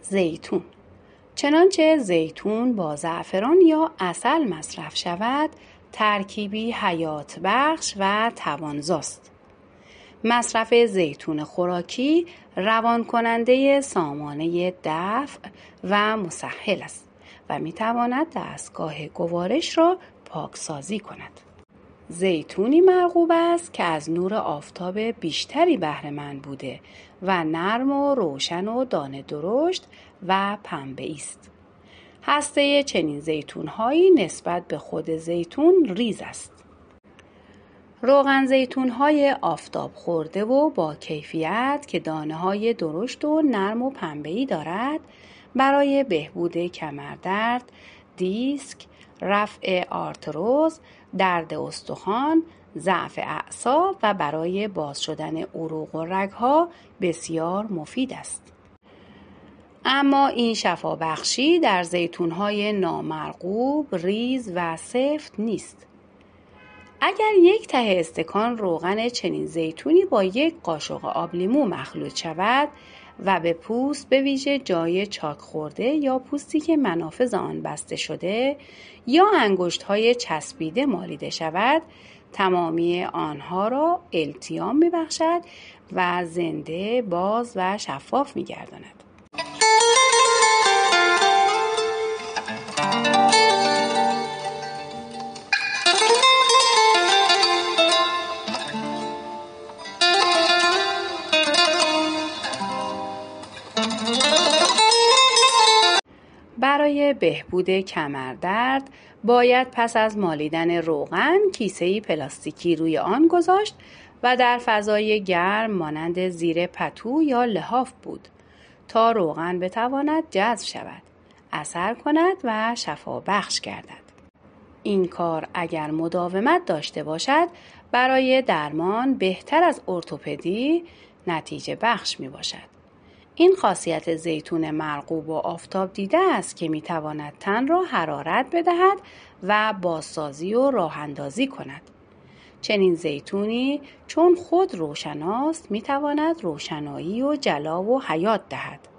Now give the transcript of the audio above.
زیتون. چنانچه زیتون با زعفران یا عسل مصرف شود، ترکیبی حیات بخش و توانزاست. مصرف زیتون خوراکی روان کننده سامانه دفع و مسهل است و میتواند دستگاه گوارش را پاکسازی کند. زیتونی مرغوب است که از نور آفتاب بیشتری بهره مند بوده و نرم و روشن و دانه درشت و پنبه‌ای است. هسته چنین زیتون‌هایی نسبت به خود زیتون ریز است. روغن زیتون‌های آفتاب خورده و با کیفیت که دانه‌های درشت و نرم و پنبه‌ای دارد، برای بهبود کمردرد، دیسک، رفع آرتروز، درد استخوان، ضعف اعصاب و برای باز شدن عروق و رگ‌ها بسیار مفید است. اما این شفابخشی در زیتون‌های نامرغوب، ریز و سفت نیست. اگر 1 ته استکان روغن چنین زیتونی با 1 قاشق آب لیمو مخلوط شود و به پوست به ویژه جای چاک خورده یا پوستی که منافذ آن بسته شده یا انگشت‌های چسبیده مالیده شود، تمامی آنها را التیام می‌بخشد و زنده، باز و شفاف می‌گرداند. برای بهبود کمردرد باید پس از مالیدن روغن کیسه‌ای پلاستیکی روی آن گذاشت و در فضای گرم مانند زیر پتو یا لحاف بود تا روغن بتواند جذب شود، اثر کند و شفابخش گردد. این کار اگر مداومت داشته باشد برای درمان بهتر از ارتوپدی نتیجه بخش می باشد. این خاصیت زیتون مرغوب و آفتاب دیده است که میتواند تن را حرارت بدهد و بازسازی و راه اندازی کند. چنین زیتونی چون خود روشناست میتواند روشنایی و جلا و حیات دهد.